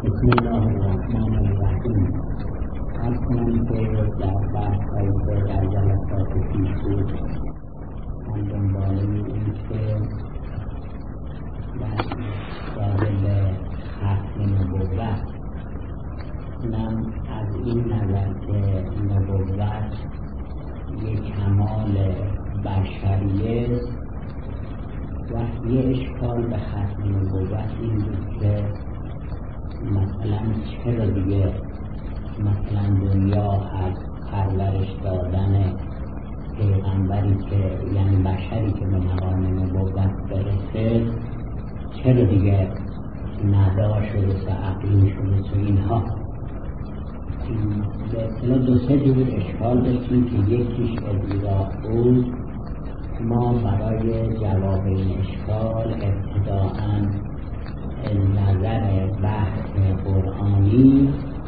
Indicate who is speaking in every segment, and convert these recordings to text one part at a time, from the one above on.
Speaker 1: بسم الله الرحمن الرحیم. از کنم که در بحث‌هایی که در جلسات پیش بود من دنباله این که راجع به ختم نبوت، اونم از این نظر که نبوت یک کمال بشریه و یه اشکال به ختم نبوت این بود که مثلا چرا دیگه مثلا دنیا از پرورش دادن پیغمبری که یعنی بشری که به مقام نبوت برسه چرا دیگه نداشت و عقلی شده و اینها. به اصطلاح دو سه جور اشکال داشتیم که یکیش ادعا بود. ما برای جواب این اشکال ابتداءً نظر بحث قرآنی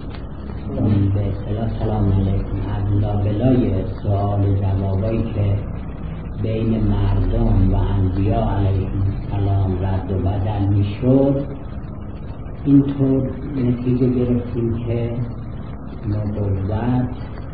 Speaker 1: به اصطلاح سلام علیکم از لابلای سوال و جوابایی که بین مردم و انبیا علیهم السلام رد و بدل میشد اینطور نتیجه گرفتیم که نبوت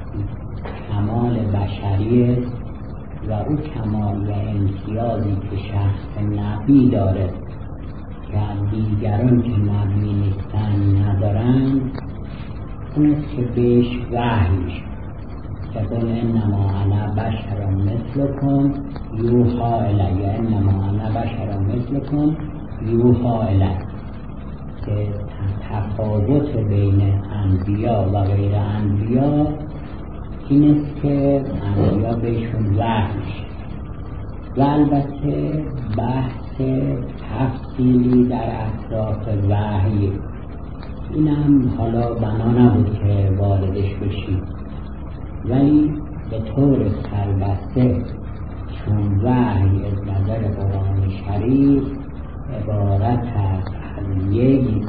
Speaker 1: کمال بشریه و او کمال و امتیازی که شخص نبی داره که دیگران که نبی نیستن ندارن اون است که بهش وحی میشه که قل انما انا بشر مثلکم یوحی الی، انما انا بشر مثلکم یوحی الی، که تفاوت بین انبیا و غیر انبیا این است که انبیا بهشون وحی میشه و البته بحث تفصیلی در اطراف وحی اینم حالا بنا نبود که واردش بشید، ولی به طور سربسته چون وحی از نظر قرآن شریف عبارت است از یک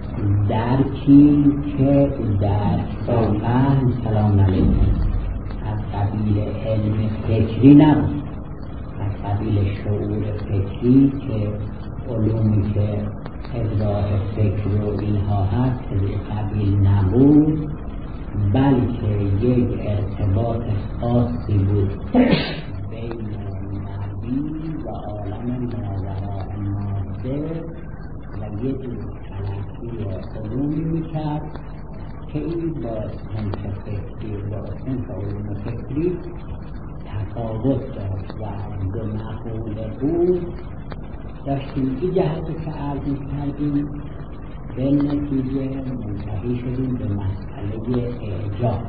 Speaker 1: درکی که درک با فهم سلام علیکم از قبیل علم فکری نبود، از قبیل شعور فکری که علومی که ادراک فکر و اینها هست از قبیل نبود، بلکه یک ارتباط خاصی بود بین نبی و عالم ماوراء ماده و یک تلقی علومی میکرد که این با صنف فکری و صنف علوم فکری تفاوت داشت و از دو مقوله بود داشتیم این جهتی که عرض می‌کردیم به نتیجه منتهی شدیم به مسئله اعجاز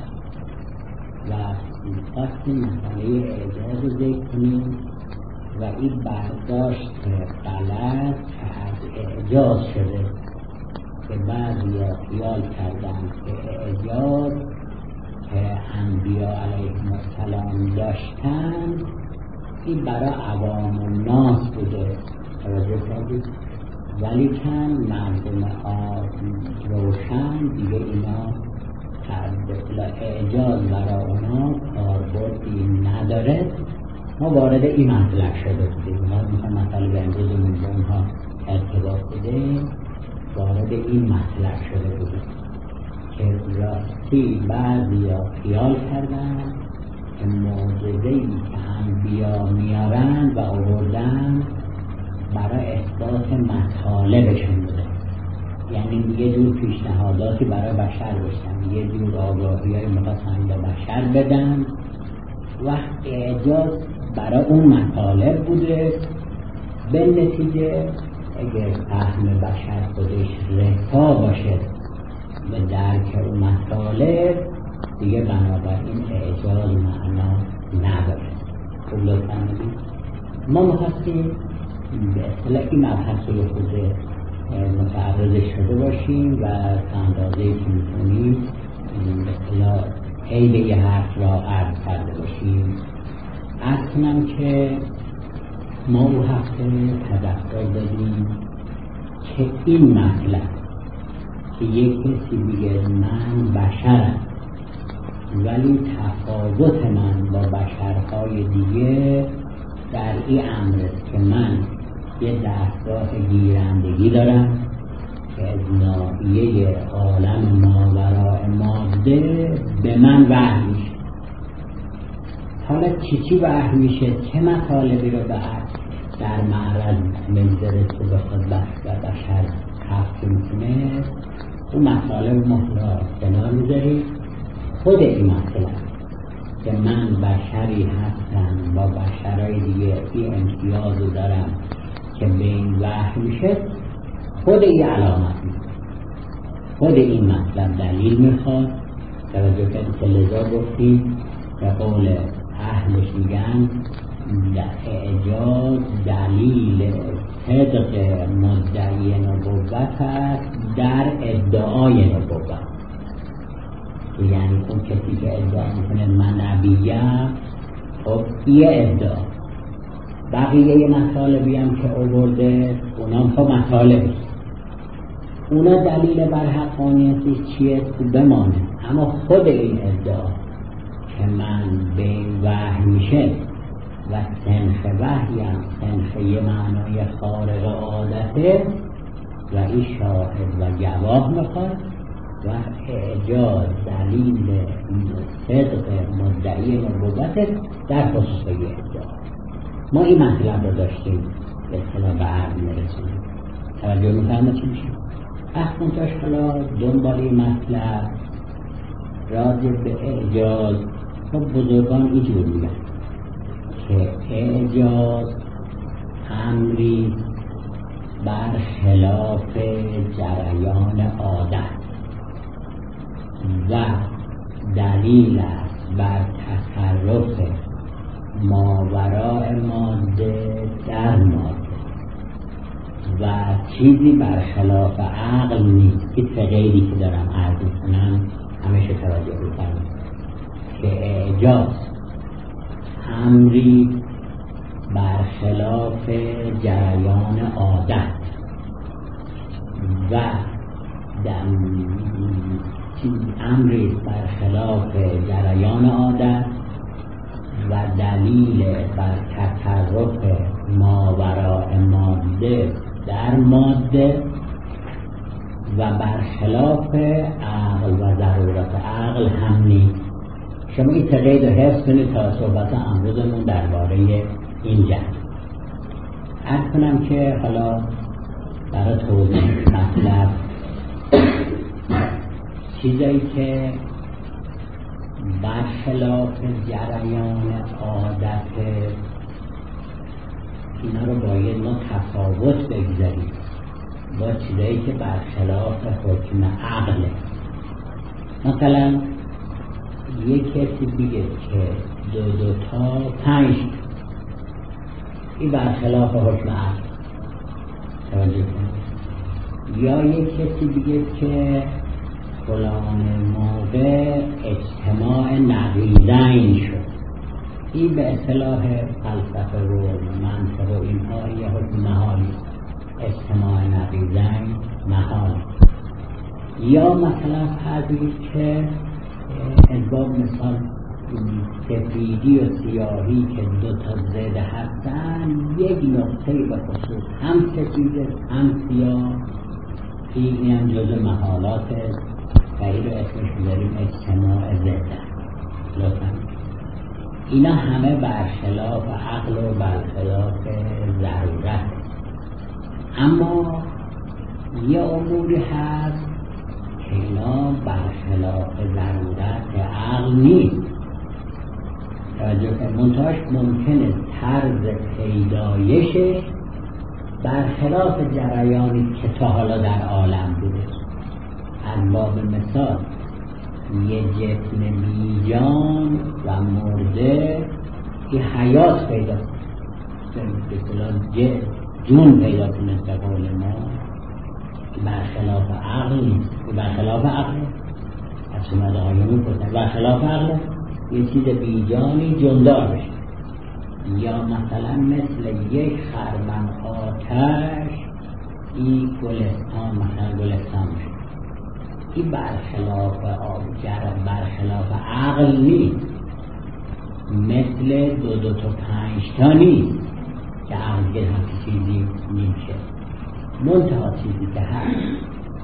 Speaker 1: و خواستیم مسئله اعجاز رو ذکر کنیم و این برداشت غلط که از اعجاز شده که بعضیا خیال کردن که اعجاز که انبیا علیهم السلام داشتن این برای عوام الناس بوده، توجه کردید، ولی کن مردم روشن دیگه اینا به اعجاز برای اونا کاربردی نداره. ما وارد این مطلب شده بودیم، ما میخوام مطلب امروزمون با اونها ارتباط بده، وارد این مطلب شده بودیم که راستی بعضیا خیال کردن که معجزه‌ای که انبیا میارن و آوردن برای اثبات مطالبشون بوده، یعنی یه جور پیشنهاداتی برای بشر داشتن، یه جور آگاهی‌هایی می‌خواستن به بشر بدن و اعجاز برای اون مطالب بوده. به نتیجه اگر فهم بشر خودش رفاه باشه به درک اون مطالب دیگه بنابراین اعجاز معنا نداره. خب لطفاً ببین ما می‌خواستیم به اصطلاح این مبحث رو خود متعرض شده باشیم و تا اندازه‌ای که می‌تونیم به اصطلاح عید یه حرف را عرض کرده باشیم. عرض کنم که ما او هفته تذکر دادیم که این مطلب که یک کسی دیگه من بشرم ولی تفاوت من با بشرهای دیگه در این امر که من یه دستگاه گیرندگی دارم که از ناحیه عالم ماوراء ماده به من وحی میشه. حالا چی وحی میشه؟ چه مطالبی رو در معرض منظرت که بخواد بشر حفظ میکنه، اون مطالب محلا کنار میذاری. خود این مطلب که من بشری هستم با بشرهای دیگه این امتیاز رو دارم که به این وحی میشه، خود این علامت میشه، خود این مطلب دلیل میخواد. توجه کنید که لذا گفتیم به قول اهلش میگن اعجاز دلیل صدق مدعی نبوت است در ادعای نبوت. یعنی اون کسی که ادعا میکنه من نبیم، خب یه ادعا. بقیه مطالبی هم که آورده اونا خب مطالبی، اونا دلیل بر حقانیتی چیه بمانه، اما خود این ادعا که من به این وحی میشه و سنخ وحی هم سنخ یه معنای خارق عادته و این شاهد و گواه میخواد و اعجاز دلیل صدق مدعی نبوت در خصوص یه ادعا. ما این مطلب رو داشتیم به اصطلاح به عرض میرسونیم. توجه میفهمه چی میشه؟ اخمونتاش حالا دنبال این مطلب راجع به اعجاز، خب بزرگان اینجور میگن که اعجاز امری برخلاف جریان عادت و دلیل است بر تصرف ماوراء ماده در ماده و چیزی برخلاف عقل نیست. این غیری که دارم عرض میکنم همیشه توجه بکنم که اعجاز امری برخلاف جریان عادت و امری برخلاف جریان عادت و دلیل بر تصرف ماوراء ماده در ماده و برخلاف عقل و ضرورت عقل هم نیست. شما این تقیید رو حفظ کنید تا صحبت امروزمون درباره این جهت. عرض کنم که حالا برای توضیح مطلب چیزایی که برخلاف جریان عادت اینا رو باید ما تفاوت بگذاریم با چیزایی که برخلاف حکم عقله. مثلا یک کسی بگه که دو تا 5 این برخلاف حکم عقل، توجه کنید. یا یک کسی بگه که فلان موقع اجتماع نقیضین شد، این به اصطلاح فلسفه و منطق و اینها یه حکم محالی، اجتماع نقیضین محال. یا مثلا فرضی که ازباب مثال سفیدی و سیاهی که دو تا ضد هستن، یک نقطه به خصوص هم سفیده هم سیاه، این هم جزء محالات و این رو اسمش می‌ذاریم اجتماع ضد. لطفا اینا همه برخلاف عقل و برخلاف ضرورت. اما یه اموری هست که اینا برخلاف ضرورت عقل نیست. توجه کنید، منتهاش ممکنه طرز پیدایشش برخلاف جریانی که تا حالا در عالم بوده. از باب مثال یه جسم بیجان و مرده که حیات پیدا کنه، جون پیدا کنه به قول ما، که برخلاف عقل نیست. که برخلاف عقل از شما دقایقی پرسن برخلاف عقل یه چیز بیجانی جندار بشه. یا مثلا مثل یک خرمن آتش این گلستان، مثلا گلستان بشه، این برخلاف برخلاف عقل نیست. مثل دو تا 5 تا نیست که عقل که همچی چیزی نیشه. منتها چیزی که هست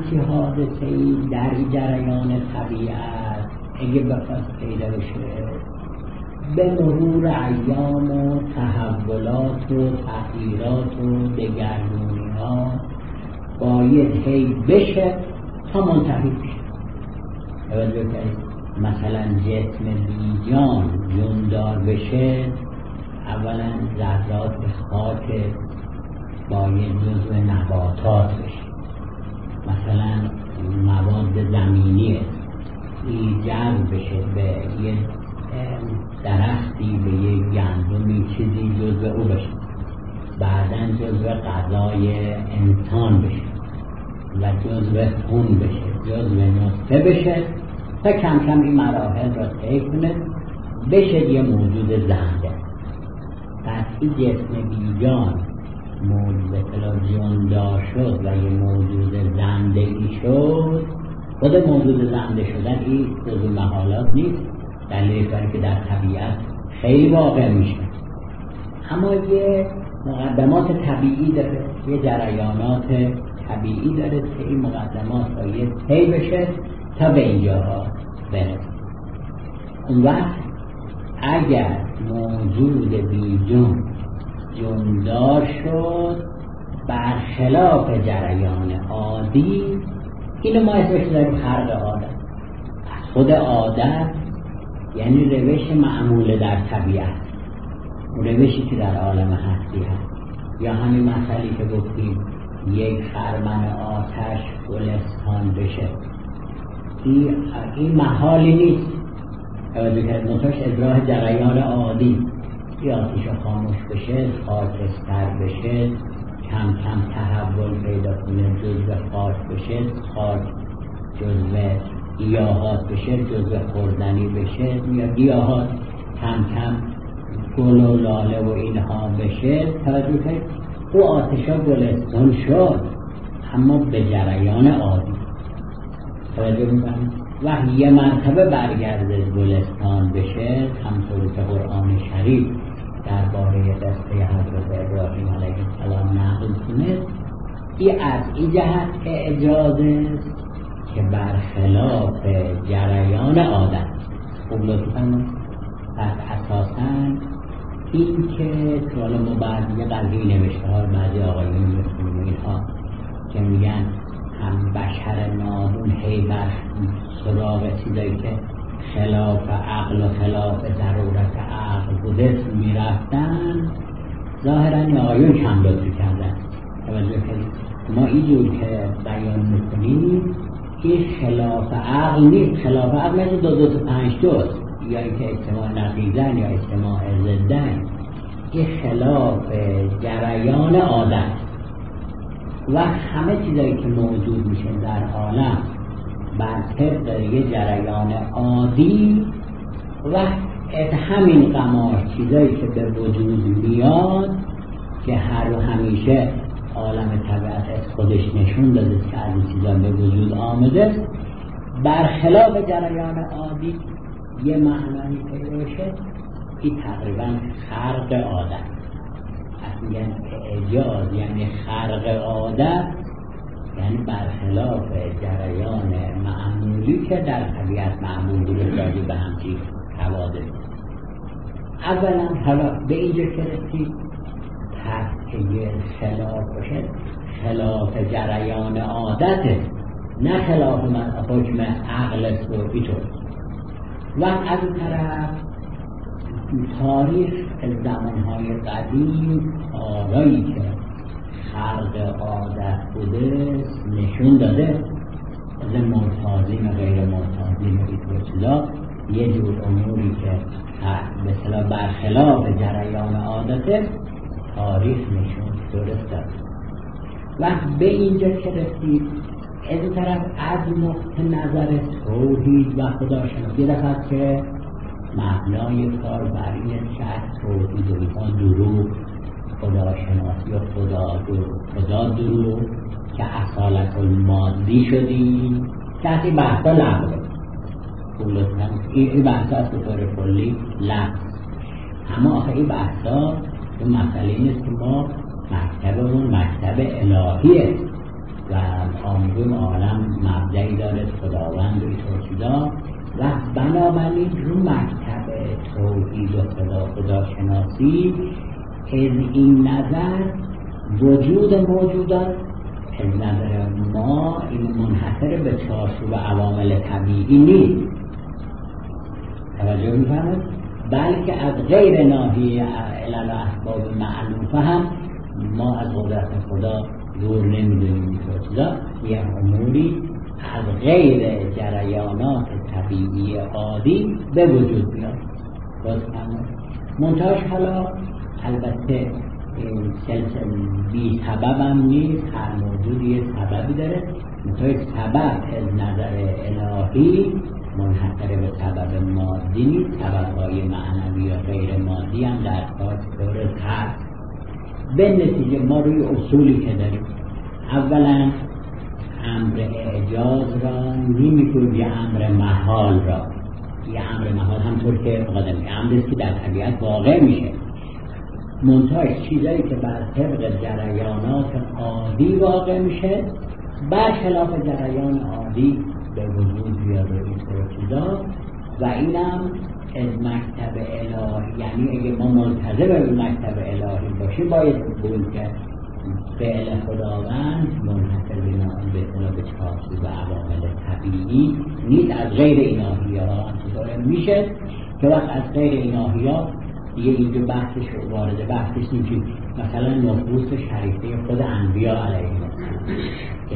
Speaker 1: همچی حادثه‌ای در جریان طبیعت اگه بخواد پیدا بشه به مرور ایام و تحولات و تغییرات و دگرگونی‌ها باید هی بشه تا منتهی بشه. توجه کنید مثلا جسم بیجان جوندار بشه، اولا ذرات خاک باید جزو نباتات بشه، مثلا مواد زمینی جذب بشه به یه درختی، به یه گندمی چیزی جزو او بشه، بعداً جزو غذای انسان بشه و جزو خون بشه، جزو نطفه بشه تا کم کم این مراحل را طی کنه بشه یه موجود زنده. پس این جسم بیجان موجود جاندار شد و یه موجود زندگی شد. خود موجود زنده شدن این جزو محالات نیست، دلیل کاری که در طبیعت خیلی واقع میشه، اما یه مقدمات طبیعی داره، یه جریانات طبیعی داره که این مقدمات باید طی بشه تا به اینجاها برسه. اون وقت اگر موجود بیجون جوندار شد برخلاف جریان عادی، اینو ما اسمش داریم خرق عادت. خود عادت یعنی روش معمول در طبیعت، روشی که در عالم هستی هست. یا همین مسئله که گفتیم یک خرمن آتش گلستان بشه، این محالی نیست. توجه کرد نطفش ادراه جریان عادی، یا آتش خاموش بشه، خاکستر بشه، کم کم تحول پیدا کنه، جزو خاک بشه، خاک جزو گیاهات بشه، جزو خوردنی بشه، یا گیاهات کم کم گل و لاله و اینها بشه. توجه کنید او آتشا گلستان شد اما به جریان عادی. توجه میکنید و یه مرتبه برگرده گلستان بشه، همطور که قرآن شریف درباره قصه حضرت ابراهیم علیه السلام نقل کنه، این از این جهت اعجاز است که برخلاف جریان عادت. خوب لطفاً پس اساساً این که حالا ما بعد یه قضیه نوشته ها بعضی آقایون میخونیم اینها که میگن هم بشر نادون هی بر سراغ چیزایی که خلاف عقل و خلاف ضرورت عقل بوده میرفتن، ظاهراً این آقایون کم لطفی کردن. توجه کنید ما اینجور که بیان میکنیم که خلاف عقل نیست. خلاف عقل مثل دو تا پنج دوست، یا اینکه اجتماع نقیضن یا اجتماع ضدن. این خلاف جریان عادت و همه چیزایی که موجود میشه در عالم بر طبق یه جریان عادی و از همین قماش چیزایی که به وجود میاد که هر و همیشه عالم طبیعت از خودش نشون داده که از این چیزا به وجود آمده، برخلاف جریان عادی یه معنی پیدا بشه، این تقریبا خرق عادت. اصلا اعجاز یعنی خرق عادت، یعنی برخلاف جریان معمولی که در طبیعت معمول بوده راجع به همچین حوادث. اولا حالا به اینجا که رسید پس که یه خلاف باشه خلاف جریان عادته، نه خلاف حکم عقل اینطور. و از این طرف تاریخ زمانهای قدیم آرایی که خلق عادت بوده نشون داده، از مرتازین و غیر مرتازین و این چیزا یه جور اموری که مثلا برخلاف جریان عادته تاریخ نشون درست داده. و به اینجا که رسید از این طرف از نقطه نظر توحید و خداشناسی یه دفعه که مبنای کار بر این که از توحید و اینها دروغ، خداشناسی و خدا دروغ که اصالت المادی شدیم که از این بحثا لغوه. این بحثا از طور کلی لغو، اما آخه این بحثا اون مسئله این است که ما مکتبمون مکتب الهیه و آمدون عالم مبدعی داره خداوند و اینطور چیزا و بنابراین رو مکتب توحید و خداشناسی از این نظر وجود موجودات از نظر ما این منحصر به چارچوب عوامل طبیعی نیست، توجه می‌فرمایید، بلکه از غیر ناحیه علل و اسباب معلوفه هم ما از قدرت خدا دور نمی‌دونیم. این چیزا یه اموری از غیر جریانات طبیعی عادی به وجود میاد. منتهاش حالا البته سلسله بی سبب هم نیست، هر موجودی یه سببی داره، منتهای سبب از نظر الهی منحصر به سبب مادی نیست، سبب‌های معنوی و غیر مادی هم در کار هست. به نتیجه ما روی اصولی که داریم، اولا امر اعجاز را نمی‌کنیم یه امر محال را. یه امر محال همطور که مقدمه امریست که در طبیعت واقع میشه، منتهاش چیزایی که بر طبق جریانات عادی واقع میشه برخلاف جریان عادی به وجود بیاد و اینطور چیزا، و اینم از مکتب الهی، یعنی اگه ما منتظر به مکتب الهی باشیم باید بگوییم که فعل خداوند منحصر به چارچوب عوامل طبیعی نیست، از غیر الهی‌ها هم میشه که وقت از غیر الهی‌ها دیگه اینجا بحثش وارد بحثش نمیشه. مثلا نفوس شریفه خود انبیاء علیهم السلام که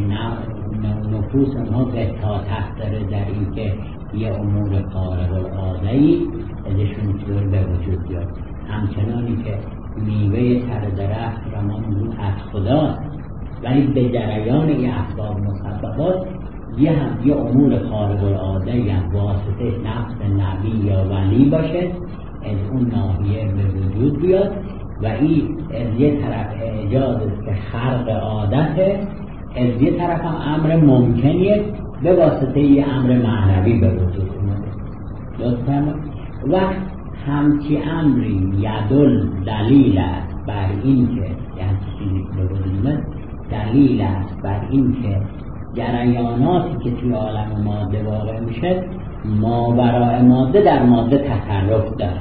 Speaker 1: نفوس اونها وساطت داره در این که یه امور خارق العاده‌ای ازشون طور به وجود بیاد، همچنانی که میوه تر درخت را ما میگیم از خداست، ولی به جریان یه اسباب مسببات یه امور خارق العاده‌ای هم واسطه نفس نبی یا ولی باشه از اون ناحیه به وجود بیاد، و این از یه طرف اعجاز است که خرق عادته، از یه طرف هم امر ممکنیه به واسطه یه امر معنوی به وجود اومده. لطفاً وقت همچی امری یدل دلیل است بر این که یعنی چیزی که به وجود اومد دلیل است بر این که جریاناتی که توی عالم ماده واقع میشه ماوراء ماده در ماده تصرف داره.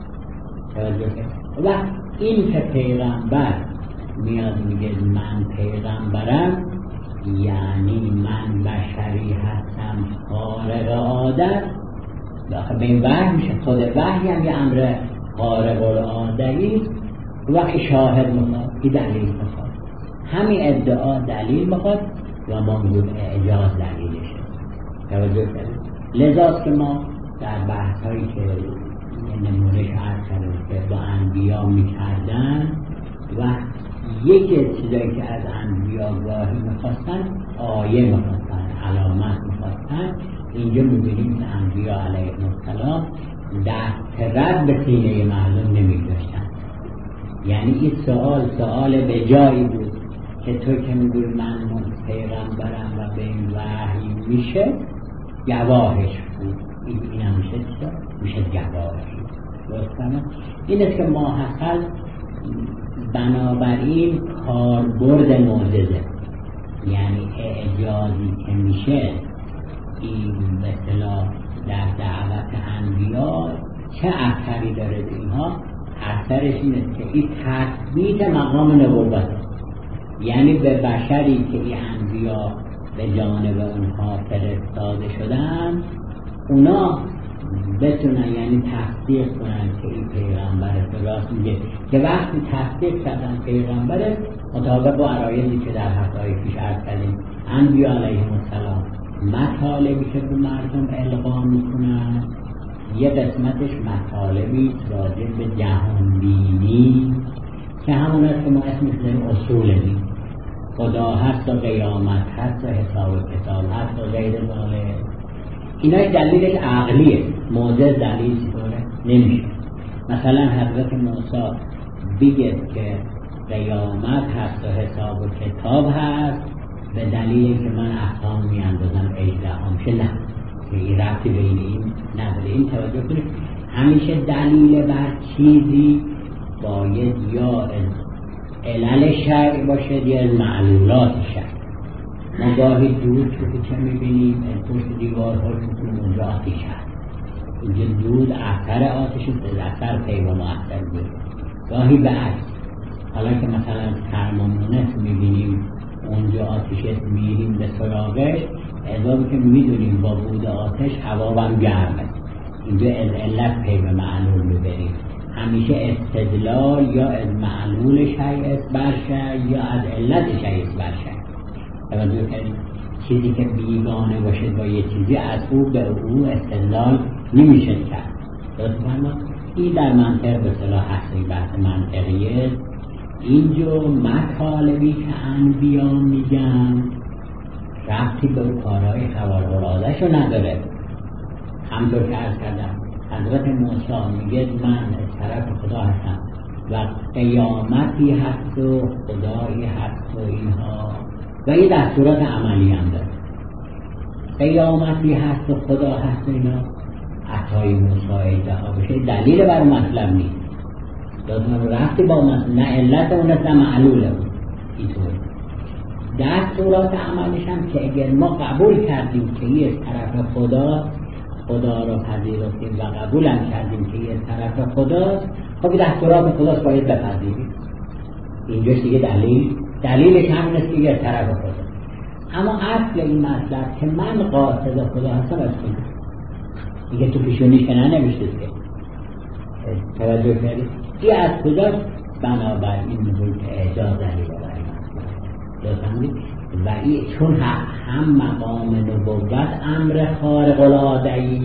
Speaker 1: و این که پیغمبر میاد میگه من پیغمبرم، یعنی من بشری هستم خارق عادت، به این وحی میشه. خود وحی هم یه امر خارق العاده‌ای، وقت شاهد میخواد، این دلیل میخواد، همین ادعا دلیل میخواد و ما میگیم اعجاز دلیلشه. توجه کنید. لذاست که ما در بحث هایی که نمونش عرض کردیم که با انبیا میکردن و یکی از چیزایی که از انبیا گاهی میخواستن آیه میخواستن، علامت میخواستن، اینجا میبینیم که انبیا علیهم السلام دست رد به سینه معلوم نمیداشتن. یعنی این سوال به جایی بود که تو که میگوی من پیغمبرم و به این وحی میشه گواهش بود، این هم میشه گواهش. درستانه این است که ماحصل بنابراین کاربرد معجزه، یعنی اعجازی که میشه این مثلا در دعوت انبیا چه اثری داره؟ اینها اثرش این است که این تثبیت مقام نبوت، یعنی به بشری که این انبیا به جانب اونها فرستاده شدن اونا بتونن یعنی تصدیق کنن که این پیغمبره. راست میگه که وقتی تصدیق کردن پیغمبره مطابق با عرایضی که در هفته‌های پیش عرض کردیم انبیا علیهم السلام مطالبی که به مردم القا میکنن یه قسمتش مطالبی راجع به جهانبینی که همون است که ما اسمش داریم اصول دین، خدا هست و قیامت هست و حساب و کتاب هست و غیر ذالک. اینا دلیلش عقلیه، معجز دلیل چطوره؟ نمیشه. مثلا حضرت موسی بگه که قیامت هست و حساب و کتاب هست به دلیل که من احکام میاندازم اجدهام شه، نه این ربطی بین این نداره. این توجه کنید همیشه دلیل بر چیزی باید یا علل شرع باشه یا معلولات شرع. ما گاهی دود تو کوچه میبینیم پشت دیوارها میکنیم اونجا آتیش هست، اینجا دود اثر آتش اثر پیوان و اثر بود. گاهی بعد حالا که مثلا ترمومتر میبینیم اونجا آتیش میریم به سراغش، اضافه که میدونیم با بود آتش هوا هم گرمه، اینجا از علت پی به معلول میبریم. همیشه استدلال یا از معلول شیء برشه یا از علت شیء برشه. توجه کنید چیزی که بیگانه باشه با یه چیزی از او به او استدلال نمیشه کرد. درست فرمود؟ این در منطق به صلاح هستی بحث منطقیه. اینجا مطالبی که انبیا میگن ربطی به اون کارهای خوارق العاده شو نداره. همطور که عرض کردم حضرت موسی میگه من از طرف خدا هستم و قیامتی هست و خدایی هست و اینها و این دستورات عملی هم داره. قیامتی هست و خدا هست و اینا عطای موسی ایدها بشه دلیل بر مطلب نیست، لازم رفتی با مطلب نه علت اون نه معلول اون. اینطور دستورات عملیش هم که اگر ما قبول کردیم که یه طرف خدا رو پذیرفتیم و قبول هم کردیم که یه طرف خداست، خب دستورات خداست باید بپذیریم. اینجاش دیگه دلیلش همون است که یه طرف خداست. اما اصل این مطلب که من قاصد خدا هستم از خدا دیگه تو پیشونیش که ننوشته که توجه کردید این از کجاست؟ بنابراین میگوید که اعجاز دلیل برای مطلب و این چون هم مقام نبوت امر خارق العاده‌ای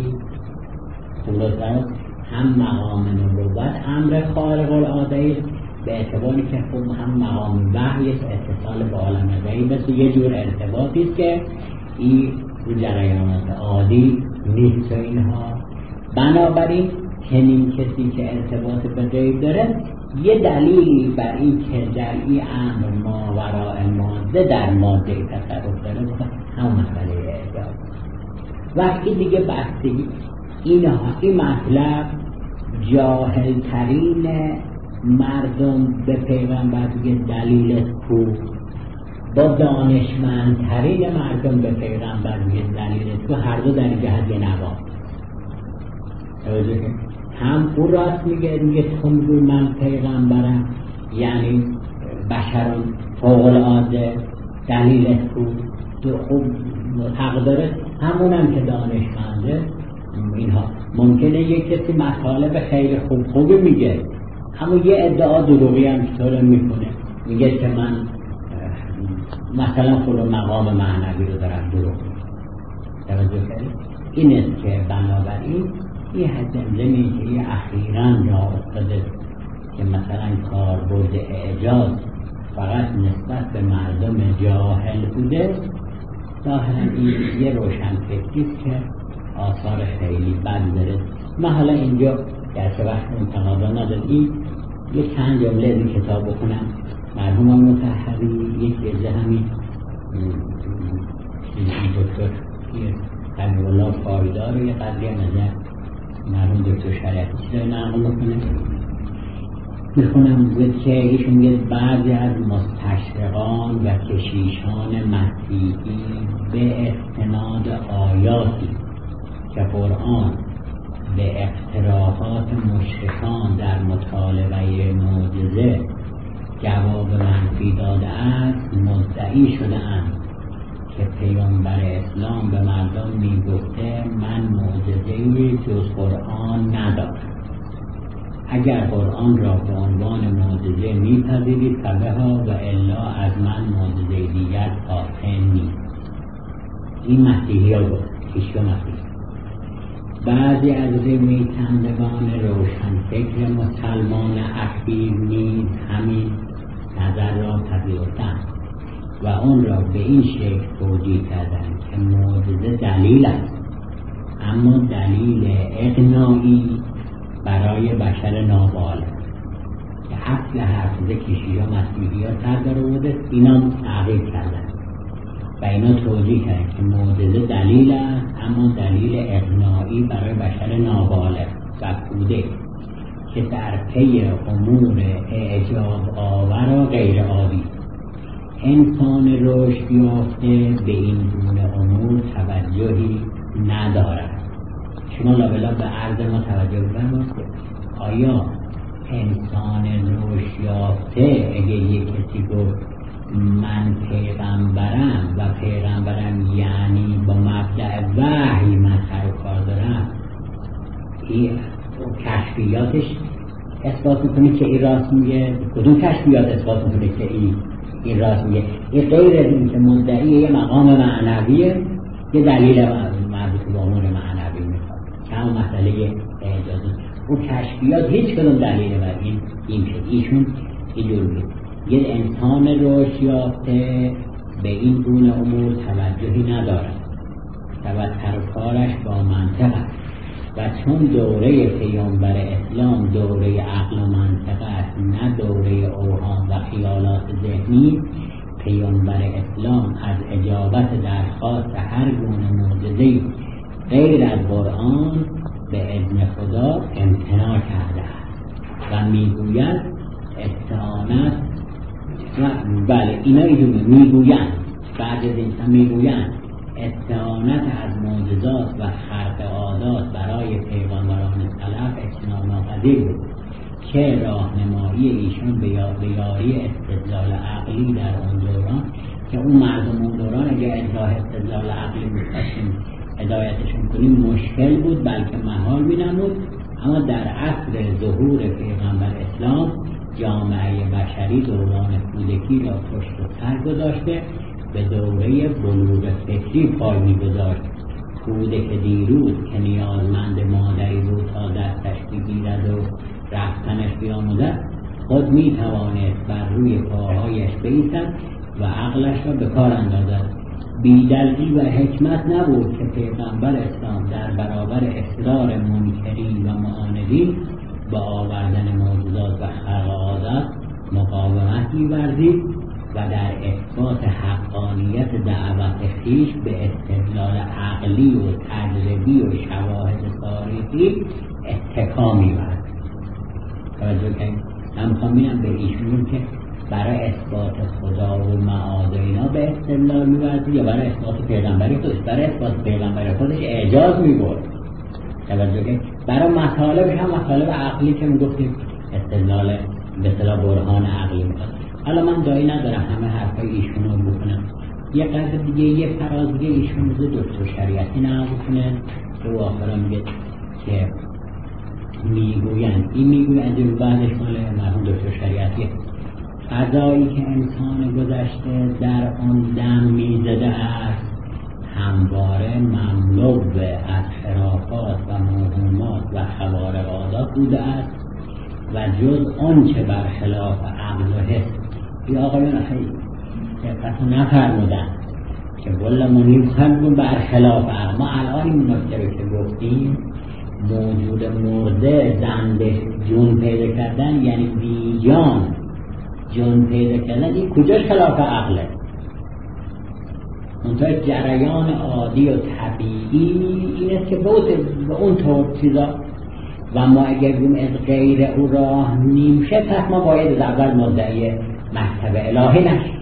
Speaker 1: هم مقام نبوت امر خارق العاده‌ای به اعتباری که هم مقام وحی اتصال به عالم غیب است، یه جور ارتباطی است که این جریانات عادی نیست و اینها. بنابراین چنین کسی که ارتباط به غیب داره یه دلیلی بر این که در این امر ماوراء ماده در ماده تصرف داره همون مسئله اعجاز. وقتی دیگه بستگی این مطلب جاهلترین مردم به پیغمبر دیگه دلیل کو با دانشمندترین مردم به پیغمبر دیگه دلیل کو، هر دو در جهت نوا. هم او راست میگه تونگوی من پیغمبرم، یعنی بشران فوق العاده دلیل کو تو خوب حق داره، همونم که دانشمنده. اینها ممکنه یک کسی مطالب خیلی خوبی میگه اما یه ادعا دروغی هم طور میکنه، میگه که من مثلا خود مقام معنوی رو دارم دروغ میگه. توجه کنید این است که بنابراین یه جمله که اخیراً را افتاده که مثلا کاربرد اعجاز فقط نسبت به مردم جاهل بوده، ظاهراً این یه روشن فکریست که آثار خیلی بد داره. من حالا اینجا گرچه وقت انتقادا نداری یه چند جمله از این کتاب بخونم. مرحوم مطهری یک جزه همین دکتر حبیب الله فاریدار رو یه قدری نظر مرحوم دکتر شریعتی چیزای نقل میکنه، میخونم بود که ایشون میگه بعضی از مستشرقان و کشیشان مسیحی به استناد آیاتی که قرآن به اقتراحات مشرکان در مطالبه معجزه جواب منفی داده است مدعی شده اند که پیامبر اسلام به مردم میگفته من معجزه‌ای جز قرآن ندارم، اگر قرآن را به عنوان معجزه میپذیرید فبها و الا از من معجزه دیگر قاطع نیست. این مسیحی ها بود کشو مسیحی. بعضی از ریمیتندگان روشن فکر مسلمان اخیر نیز همین نظر را پذیرفتند و اون را به این شکل توجیه کردند که معجزه دلیل است، اما دلیل اقناعی برای بشر نابالغ که اصل حرفزه کشی ها مسیحی ها سر داره بوده، اینا تغییر کردن و اینا توجیه کردن که معجزه دلیل است اما دلیل اقناعی برای بشر نابالغ و کودک که در پی امور اعجاب آور و غیر عادی. انسان رشد یافته به این گونه امور توجهی ندارد. شما لابلا به عرض ما توجه بفرمایید. آیا انسان رشد یافته اگه یک کسی گفت من پیغمبرم و پیغمبرم یعنی با مبدأ وحی من سر و کار دارم، این کشفیاتش اثبات میکنه که این راست میگه؟ کدوم کشفیات اثبات میکنه که این راست میگه؟ این غیر از این که مدعی یه مقام معنویه، یه دلیل مربوط به امور معنوی میخواد که همون مسئله اعجازه. اون کشفیات هیچ کدوم دلیل بر این شد. ایشون اینجور یه انسان رشد یافته به این گونه امور توجهی ندارد و سر و کارش با منطق است و چون دوره پیامبر اسلام دوره عقل و منطق است نه دوره اوهام و خیالات ذهنی، پیامبر اسلام از اجابت درخواست هر گونه معجزه‌ای غیر از قرآن به اذن خدا امتناع کرده است و میگوید استعانت بله اینا ایدونه میگویند بعد از این میگویند استعانت از معجزات و خرق عادات برای پیغمبران سلف اجتناب ناپذیر بود که راهنمایی ایشان به یاری استدلال عقلی در اون دوران که اون مردم اون دوران اگه راه استدلال عقلی می‌خواستیم هدایتشون کنیم مشکل بود بلکه محال می‌نمود. اما در عصر ظهور پیغمبر اسلام جامعه بشری دوران کودکی را پشت سر گذاشته به دوره بلوغ فکری پای می‌گذاشت. کودک دیروز که نیازمند مادری بود تا دستش بگیرد و رفتنش بیاموزد خود می‌توانست بر روی پاهایش بایستد و عقلش را به کار اندازد. بی‌دلیل و حکمت نبود که پیغمبر اسلام در برابر اصرار منکرین و معاندین با آوردن معجزات و خرق عادات مقاومت می‌ورزید و در اثبات حقانیت دعوت خویش به استدلال عقلی و تجربی و شواهد تاریخی اتکا می‌ورد. توجه کنید. من می‌خوام بگم به ایشون که برای اثبات خدا و معاد اینا به استدلال می‌ورد یا برای اثبات پیغمبری خودش؟ برای اثبات پیغمبری خودش اعجاز می‌برد. توجه کنید. برای مطالب هم مطالب عقلی که میگفتیم استدلال به اصطلاح برهان عقلی میخواد. حالا من دایی ندارم همه حرفای ایشونو بکنم. یه قضیه دیگه یه فراز دیگه ایشون میگه دکتر شریعتی نقل کنه که او آخرا میگه که میگویند این میگویند بعدش مال مرحوم دکتر شریعتی فضایی که انسان گذشته در آن دم میزده است همواره مملو از خرافات و موهومات و خوارق عادات بوده است و جز آنچه برخلاف عقل و حس این آقایان خیلی دقت نفرمودن که والا ما نمی‌خوایم برخلاف عقل. ما الان این نکته رو که گفتیم موجود مرده زنده جون پیدا کردن یعنی بی جون پیدا کردن این کجاش خلاف عقله؟ منتها جریان عادی و طبیعی این است که به اون طور چیزا و ما اگر بگیم از غیر او راه نیمشه پس ما باید از اول مدعی مکتب الهی نشیم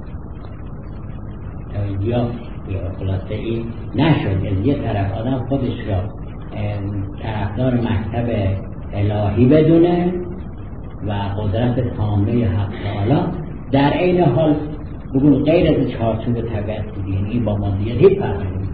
Speaker 1: یا خلاصه این نشد. از یه طرف آدم خودش را طرفدار مکتب الهی بدونه و قدرت تامه حق تعالی در عین حال بگون غیر از چارچوب طبیعت دینی با مادیت هیچ فرقی نیست.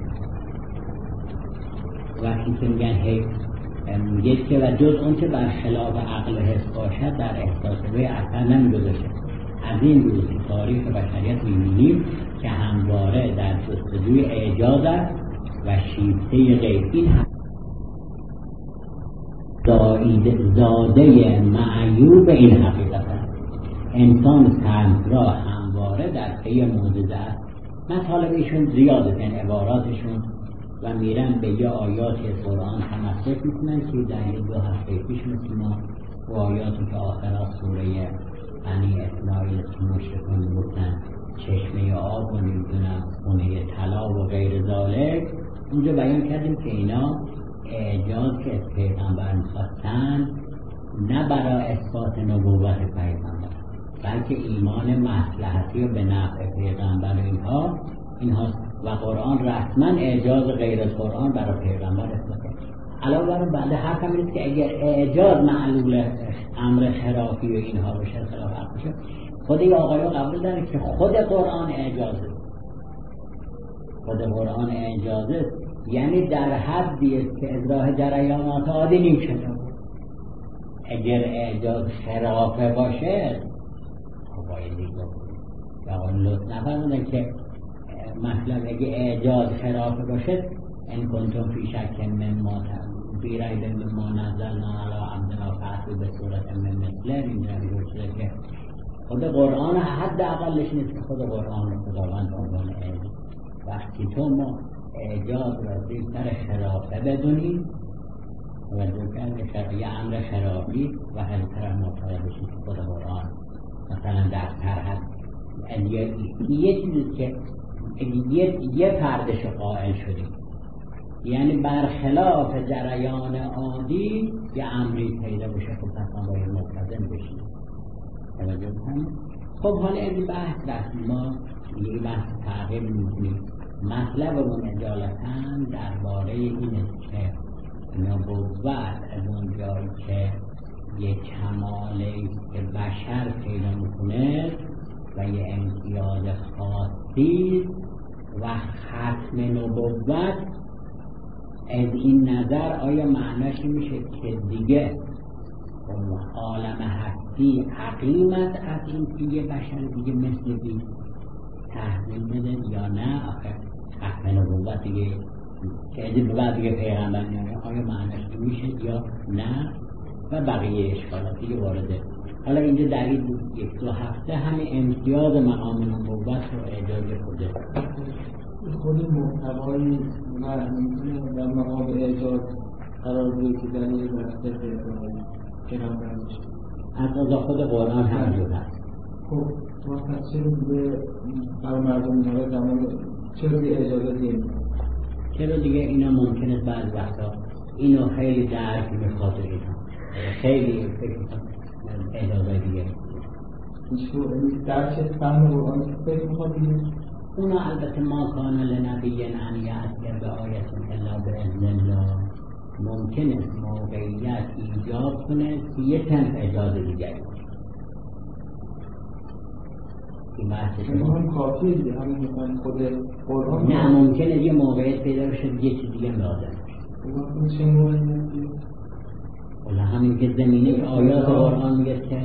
Speaker 1: وقتی که میگن میگه که و جز اون که برخلاف عقل و حس باشد در احساس به اثر نمیگذاشد. از این روز تاریخ بشریت میبینیم که همواره در جستجوی اعجاز است و شیفته غیر. این زاده معیوب این حقیقت است. انسان سمت را همواره در پی معجزه است. مطالب ایشون زیاده این عباراتشون و میرن به یه آیات قرآن تمسک میکنن که در 2 هفته پیش مثل ما و آیاتی که آخرات سوره بنی اسرائیل که مشرکان گفتن چشمه آب و نمیدونم خونه طلا و غیر ذالک اونجا بیان کردیم که اینا اعجاز که از پیغمبر میخواستن نه برای اثبات نبوت پیغمبر بلکه ایمان مصلحتی و به نفع پیغمبر اینها و قرآن رسما اعجاز غیر از قرآن برای پیغمبر استفاده. علاوه بر بعد حرف هم که اگر اعجاز معلول امر خرافی و اینها بشه خلاف حق بشه، خود این آقایون قبول داره که خود قرآن اعجازه. خود قرآن اعجازه یعنی در حدی است که از راه جریانات عادی نمیشه. اگر اعجاز خرافه باشه خب باید دیگه یا لطف نفرمودن که مطلب اگه اعجاز خرافه باشه ان کنتم فی شک مما فی ریب مما نزلنا علی عبدنا فأتوا بسورة من مثله. اینجا میگه که خود قرآن حد اقلش نیست که خود قرآن رو خداوند به عنوان اعجاز وقتی تو ما اعجاز را زیرتر خرافه بدونیم و دوکر یه امر خرافی و هلتر معتقد بشید که خود قرآن مثلا در ترحد یه چیزی که یه پردش قائل شدیم یعنی برخلاف جریان عادی یه امری پیدا بشه خب مثلا باید ملتزم بشیم. خب حالا این بحث رسمی ما یه بحث تغییر میکنیم. مطلبمون اجالتاً درباره این است که نبوت از اون جایی که یک کمالی که بشر پیدا میکنه و یه امتیاز خاصی و ختم نبوت از این نظر آیا معناش میشه که دیگه عالم هستی حقیمت از این دیگه بشر دیگه مثل بی تحمیل بده یا نه؟ آخه ختم نبوت دیگه که از این بعد دیگه پیغمبر نمیاد آیا معناش میشه یا نه؟ و بقیه اشکالات دیگه وارده. حالا اینجا در این یک دو هفته همین امتیاز مقام نبوت رو اعجاز خوده
Speaker 2: خود محتوایی و در مقام اعجاز قرار بوده که دلیل برسته پیغمبر باشه
Speaker 1: از خود قرآن همجور هست.
Speaker 2: خب وقت چرا به برای مردم ناره زمان چرا دیگه اجازه دیم؟
Speaker 1: چرا دیگه اینا ممکنه بعض وقتا اینو خیلی درک میخواد اینا خیلی فکر اجازه دیگه
Speaker 2: درک فهم قرآن فکر میخواد دیگه
Speaker 1: اونا البته ما کان لنبی ان یأتی بآیة الا بإذن الله ممکنه موقعیت ایجاد کنه که یک تن اجازه دیگری
Speaker 2: همون کافیه دیگه همون خود قرآن
Speaker 1: نه ممکنه یه موقعیت پیدا بشه یه چیز دیگه لازم
Speaker 2: بشه چه موقعیتی؟
Speaker 1: ولی همین که زمینه که آیات قرآن میگه که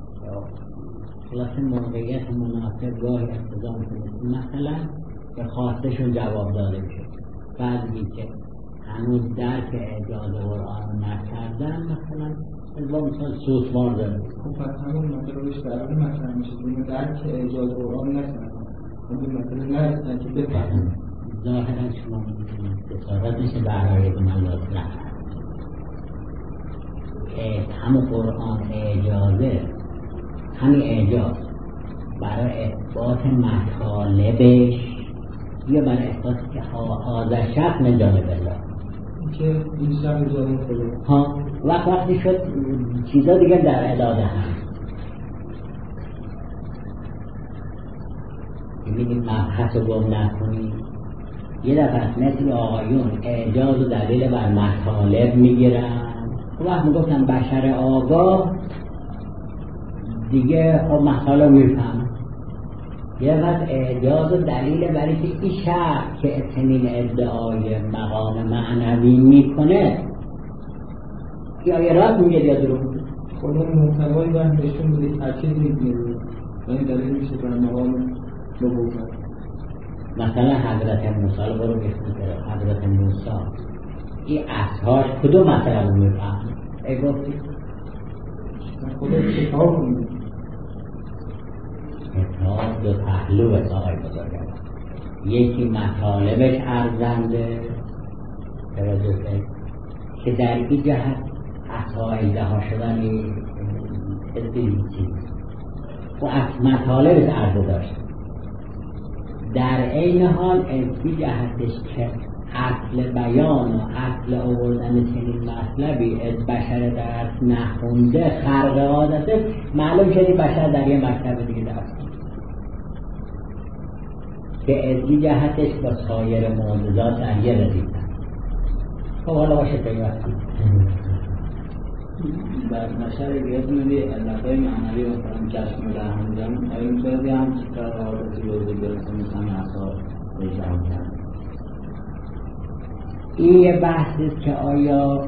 Speaker 1: خلاص موقعیت مناسب گاهی اقتضا میکنه مثلا به خواستشون جواب داده میشه بعضی که هنوز درک اعجاز قرآن رو نکردن مثلا با مثلا سوسمار داره
Speaker 2: خب پس همون مطلبش در حال مطرح میشه که درک اعجاز قرآن نکردن همون مطلب نرسن که بفهمن
Speaker 1: ظاهرا شما میتونید بساقت میشه برای که من لازم نکرد همون قرآن اعجازه همین اعجاز برای اثبات مطالبش یا برای اثبات که حاضر شخص من جانب الله
Speaker 2: که این شخص جانب خدا
Speaker 1: وقتی شد چیزا دیگه در عداده هم ببینید مبحث رو گم نکنید یه دفعه مثل آقایون اعجاز و دلیل بر مطالب میگیرن وقت میگفتن بشر آگاه دیگه خب مطالب میفهم یه وقت اعجاز و دلیل برای که این شخص که چنین ادعای مقام معنوی میکنه یا راست میگه یا دروغ
Speaker 2: خدا محتوایی بهشون بوده تاکید میگیره و این دلیل میشه بر مقام نبوت.
Speaker 1: مثلا حضرت موسی رو برو بخونید حضرت موسی این اصحاش کدوم مطلب رو میفهم ای گفتی
Speaker 2: خدا کتاب میگه
Speaker 1: کتاب دو پهلو است آقای بزرگوار یکی مطالبش ارزنده که در این جهت اصحای ها شدن این چیز و از مطالبش ارزه داشت در این حال این جهتش که اصل بیان و اصل آوردن چنین مطلبی از بشر درس نخونده خرق عادته، معلوم شدی بشر در یه مکتب دیگه درس که از این جهتش با سایر معجزات در یه ردیدن. خب حالا باشه پیوستی
Speaker 2: در بشر اگه میدی علتهای معنوی مثلا کشف و درهم جمع آیا میتونی هم چیکار حالتی وجود برسه مثلا احساب رجام کرد؟
Speaker 1: این یه بحثیست که آیا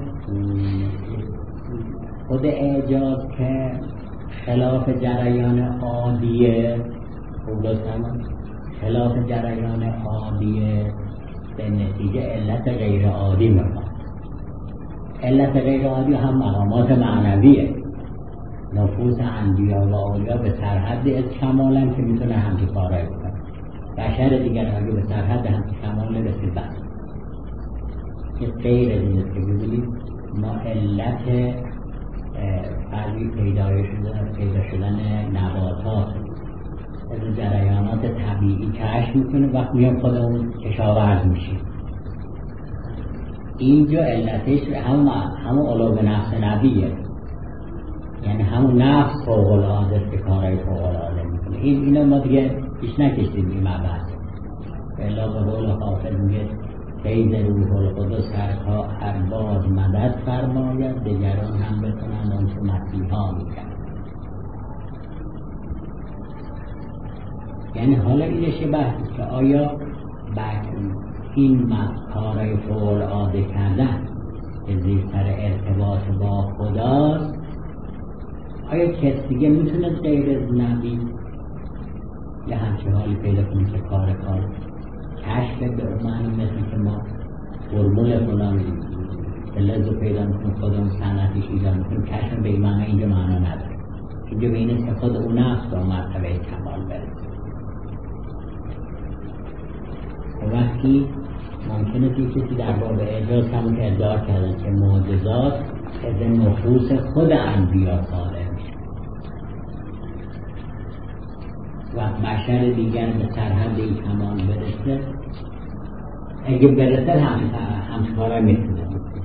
Speaker 1: خود اعجاز که خلاف جریان عادیه، خوب لطفاً خلاف جریان عادیه به نتیجه علت غیر عادی می‌کنه. علت غیر عادی هم مقامات معنویه، نفوذ انبیا و اولیا به سرحدی از کمالن که میتونه همچین کارایی بکنه. بشر دیگر اگه به سرحد همچین کمال رسیدن که غیر از اینه که ببینید ما علت فرقی پیدا شدن نباتات از جریانات طبیعی کشف میکنه وقت میام خودمون کشاورز میشیم. اینجا علتش همون علوم نفس نبیه، یعنی همون نفس فوق العاده است که کارهای فوق العاده میکنه. اینا ما دیگه پیش نکشتیم این مبحث. الا به قول حافظ میگه فیض روح القدس هرکا ارباز مدد فرماید دیگران هم بتونن اون چه مسیحا میکن. یعنی حالا اینش یه بحث که آیا این کارهای فوق العاده کردن که زیرتر ارتباط با خداست، آیا کسی دیگه میتونه غیر از نبی یه همچه حالی پیدا کنه که کار کشف به اون معنی مثل که ما فرمول فلان لذو پیدا میکنیم خودمون صنعتیش ایجاد میکنیم، کشف به این معنی اینجا معنا نداره. اینجا به اینه که خود اون نفس با مرتبه کمال برسه. وقتی ممکنه که کسی در باب اعجاز همون که ادعا کردن که معجزات از نفوس خود انبیا صادر میشه و بشر دیگر به سرحد این کمال برسه، اگه برسه همچه کارا میتونه.